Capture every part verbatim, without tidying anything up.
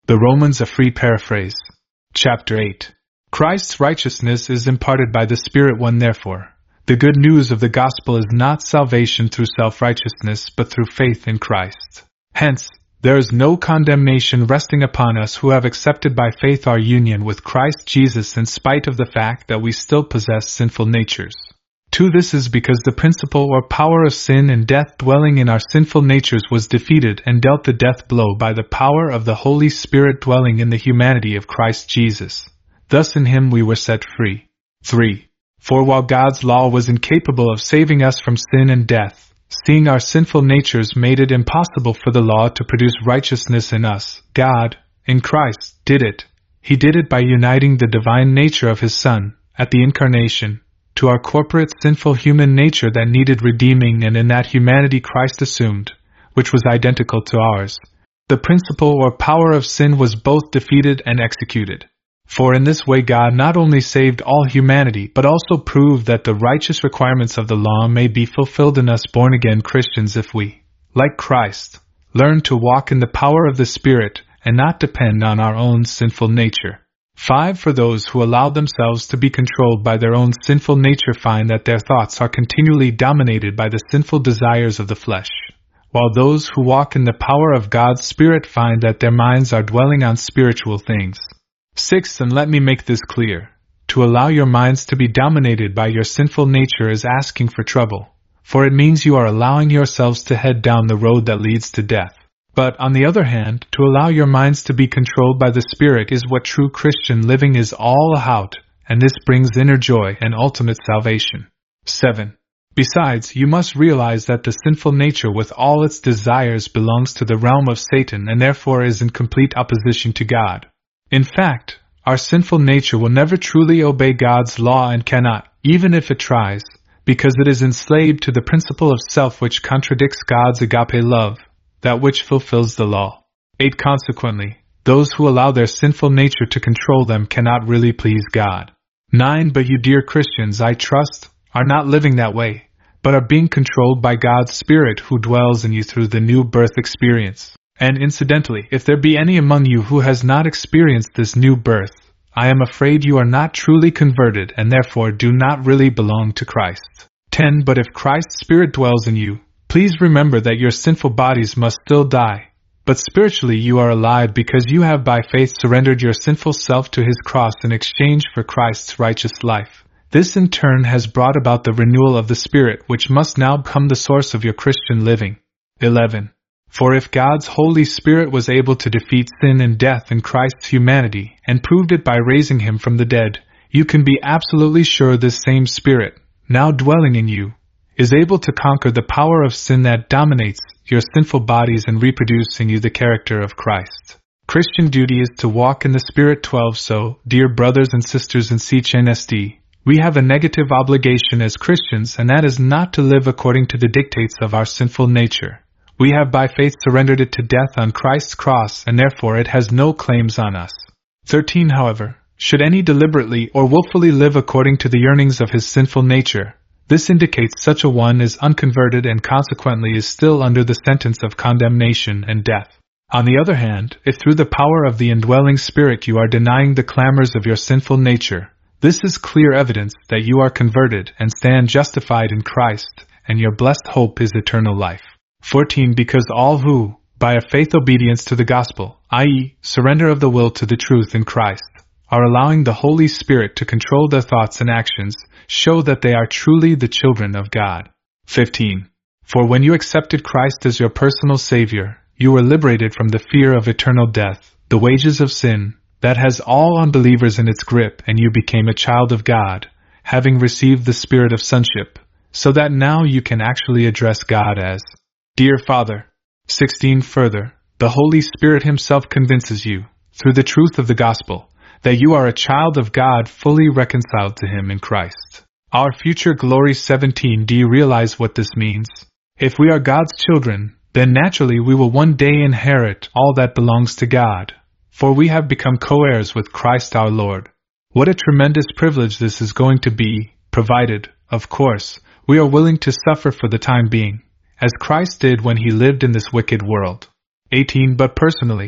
The Romans a free paraphrase. Chapter eight. Christ's righteousness is imparted by the Spirit one therefore. The good news of the gospel is not salvation through self-righteousness but through faith in Christ. Hence, there is no condemnation resting upon us who have accepted by faith our union with Christ Jesus in spite of the fact that we still possess sinful natures. Two, this is because the principle or power of sin and death dwelling in our sinful natures was defeated and dealt the death blow by the power of the Holy Spirit dwelling in the humanity of Christ Jesus. Thus in him we were set free. Three. For while God's law was incapable of saving us from sin and death, seeing our sinful natures made it impossible for the law to produce righteousness in us, God, in Christ, did it. He did it by uniting the divine nature of His Son, at the Incarnation, to our corporate sinful human nature that needed redeeming, and in that humanity Christ assumed, which was identical to ours. The principle or power of sin was both defeated and executed. For in this way God not only saved all humanity but also proved that the righteous requirements of the law may be fulfilled in us born-again Christians if we, like Christ, learn to walk in the power of the Spirit and not depend on our own sinful nature. Five. For those who allow themselves to be controlled by their own sinful nature find that their thoughts are continually dominated by the sinful desires of the flesh, while those who walk in the power of God's Spirit find that their minds are dwelling on spiritual things. Six. And let me make this clear. To allow your minds to be dominated by your sinful nature is asking for trouble, for it means you are allowing yourselves to head down the road that leads to death. But, on the other hand, to allow your minds to be controlled by the Spirit is what true Christian living is all about, and this brings inner joy and ultimate salvation. Seven. Besides, you must realize that the sinful nature with all its desires belongs to the realm of Satan and therefore is in complete opposition to God. In fact, our sinful nature will never truly obey God's law and cannot, even if it tries, because it is enslaved to the principle of self which contradicts God's agape love, that which fulfills the law. Eight. Consequently, those who allow their sinful nature to control them cannot really please God. Nine. But you, dear Christians, I trust, are not living that way, but are being controlled by God's Spirit who dwells in you through the new birth experience. And incidentally, if there be any among you who has not experienced this new birth, I am afraid you are not truly converted and therefore do not really belong to Christ. Ten. But if Christ's Spirit dwells in you, please remember that your sinful bodies must still die, but spiritually you are alive because you have by faith surrendered your sinful self to His cross in exchange for Christ's righteous life. This in turn has brought about the renewal of the Spirit, which must now become the source of your Christian living. Eleven. For if God's Holy Spirit was able to defeat sin and death in Christ's humanity, and proved it by raising Him from the dead, you can be absolutely sure this same Spirit, now dwelling in you, is able to conquer the power of sin that dominates your sinful bodies and reproduce in you the character of Christ. Christian duty is to walk in the Spirit. Twelve. So, dear brothers and sisters in C H N S D, we have a negative obligation as Christians, and that is not to live according to the dictates of our sinful nature. We have by faith surrendered it to death on Christ's cross, and therefore it has no claims on us. Thirteen. However, should any deliberately or willfully live according to the yearnings of his sinful nature, this indicates such a one is unconverted and consequently is still under the sentence of condemnation and death. On the other hand, if through the power of the indwelling Spirit you are denying the clamors of your sinful nature, this is clear evidence that you are converted and stand justified in Christ, and your blessed hope is eternal life. Fourteen. Because all who, by a faith obedience to the gospel, that is, surrender of the will to the truth in Christ, are allowing the Holy Spirit to control their thoughts and actions, show that they are truly the children of God. Fifteen. For when you accepted Christ as your personal Savior, you were liberated from the fear of eternal death, the wages of sin, that has all unbelievers in its grip, and you became a child of God, having received the spirit of sonship, so that now you can actually address God as Dear Father. Sixteen. Further, the Holy Spirit Himself convinces you, through the truth of the gospel, that you are a child of God fully reconciled to Him in Christ. Our future glory. Seventeen. Do you realize what this means? If we are God's children, then naturally we will one day inherit all that belongs to God, for we have become co-heirs with Christ our Lord. What a tremendous privilege this is going to be, provided, of course, we are willing to suffer for the time being, as Christ did when He lived in this wicked world. Eighteen. But personally,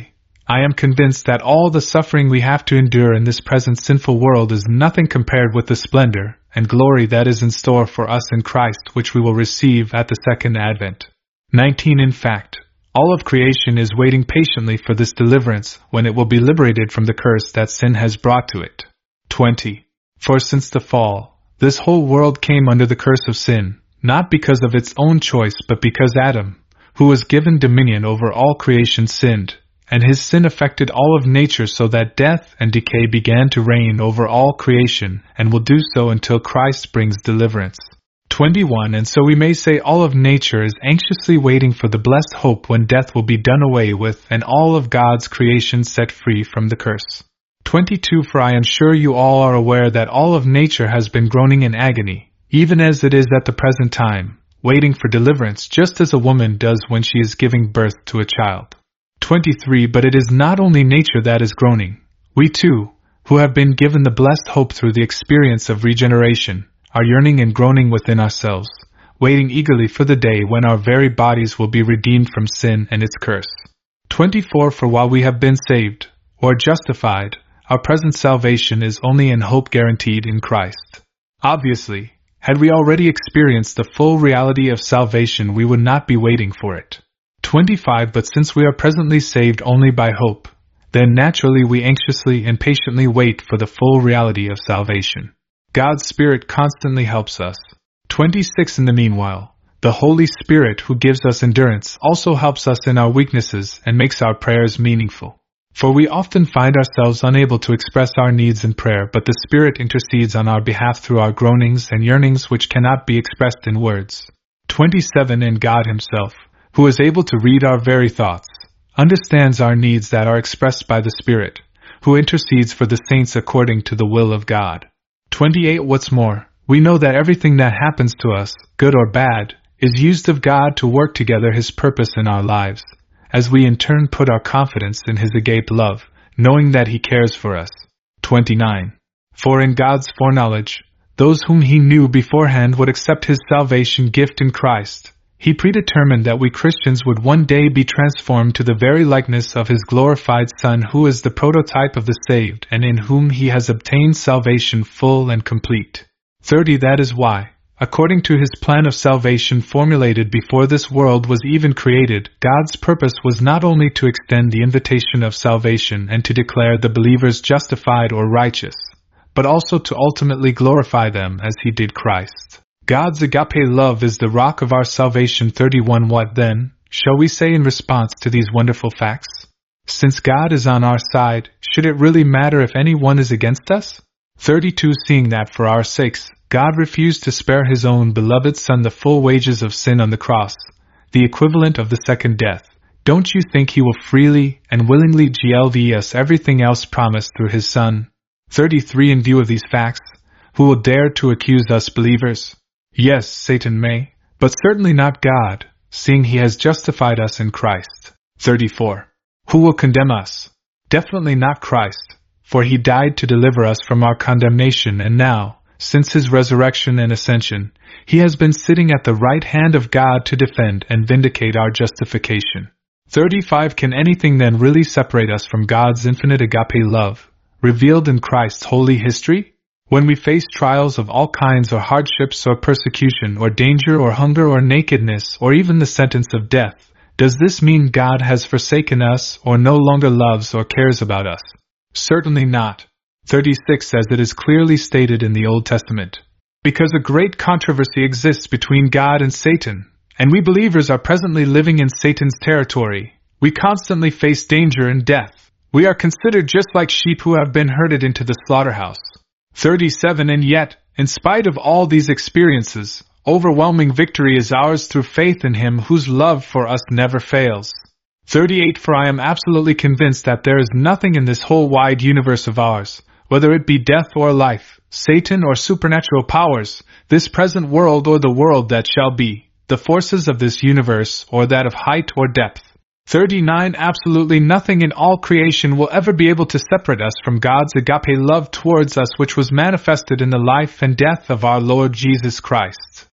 I am convinced that all the suffering we have to endure in this present sinful world is nothing compared with the splendor and glory that is in store for us in Christ, which we will receive at the second advent. nineteen In fact, all of creation is waiting patiently for this deliverance, when it will be liberated from the curse that sin has brought to it. twenty For since the fall, this whole world came under the curse of sin, not because of its own choice but because Adam, who was given dominion over all creation, sinned, and his sin affected all of nature so that death and decay began to reign over all creation, and will do so until Christ brings deliverance. twenty-one And so we may say all of nature is anxiously waiting for the blessed hope when death will be done away with and all of God's creation set free from the curse. twenty-two For I am sure you all are aware that all of nature has been groaning in agony, even as it is at the present time, waiting for deliverance just as a woman does when she is giving birth to a child. twenty-three But it is not only nature that is groaning. We too, who have been given the blessed hope through the experience of regeneration, are yearning and groaning within ourselves, waiting eagerly for the day when our very bodies will be redeemed from sin and its curse. twenty-four For while we have been saved, or justified, our present salvation is only in hope guaranteed in Christ. Obviously, had we already experienced the full reality of salvation, we would not be waiting for it. twenty-five But since we are presently saved only by hope, then naturally we anxiously and patiently wait for the full reality of salvation. God's Spirit constantly helps us. twenty-six In the meanwhile, the Holy Spirit who gives us endurance also helps us in our weaknesses and makes our prayers meaningful. For we often find ourselves unable to express our needs in prayer, but the Spirit intercedes on our behalf through our groanings and yearnings which cannot be expressed in words. twenty-seven And God Himself, who is able to read our very thoughts, understands our needs that are expressed by the Spirit, who intercedes for the saints according to the will of God. twenty-eight What's more, we know that everything that happens to us, good or bad, is used of God to work together His purpose in our lives, as we in turn put our confidence in His agape love, knowing that He cares for us. twenty-nine For in God's foreknowledge, those whom He knew beforehand would accept His salvation gift in Christ. He predetermined that we Christians would one day be transformed to the very likeness of His glorified Son, who is the prototype of the saved and in whom He has obtained salvation full and complete. thirty That is why, according to His plan of salvation formulated before this world was even created, God's purpose was not only to extend the invitation of salvation and to declare the believers justified or righteous, but also to ultimately glorify them as He did Christ. God's agape love is the rock of our salvation. thirty-one What then, shall we say in response to these wonderful facts? Since God is on our side, should it really matter if anyone is against us? thirty-two Seeing that for our sakes, God refused to spare His own beloved Son the full wages of sin on the cross, the equivalent of the second death, don't you think He will freely and willingly give us everything else promised through His Son? thirty-three In view of these facts, who will dare to accuse us believers? Yes, Satan may, but certainly not God, seeing He has justified us in Christ. thirty-four Who will condemn us? Definitely not Christ, for He died to deliver us from our condemnation, and now, since His resurrection and ascension, He has been sitting at the right hand of God to defend and vindicate our justification. thirty-five Can anything then really separate us from God's infinite agape love, revealed in Christ's holy history? When we face trials of all kinds, or hardships or persecution or danger or hunger or nakedness or even the sentence of death, does this mean God has forsaken us or no longer loves or cares about us? Certainly not. thirty-six As it is clearly stated in the Old Testament, because a great controversy exists between God and Satan, and we believers are presently living in Satan's territory, we constantly face danger and death. We are considered just like sheep who have been herded into the slaughterhouse. thirty-seven And yet, in spite of all these experiences, overwhelming victory is ours through faith in Him whose love for us never fails. thirty-eight For I am absolutely convinced that there is nothing in this whole wide universe of ours, whether it be death or life, Satan or supernatural powers, this present world or the world that shall be, the forces of this universe or that of height or depth. thirty-nine Absolutely nothing in all creation will ever be able to separate us from God's agape love towards us, which was manifested in the life and death of our Lord Jesus Christ.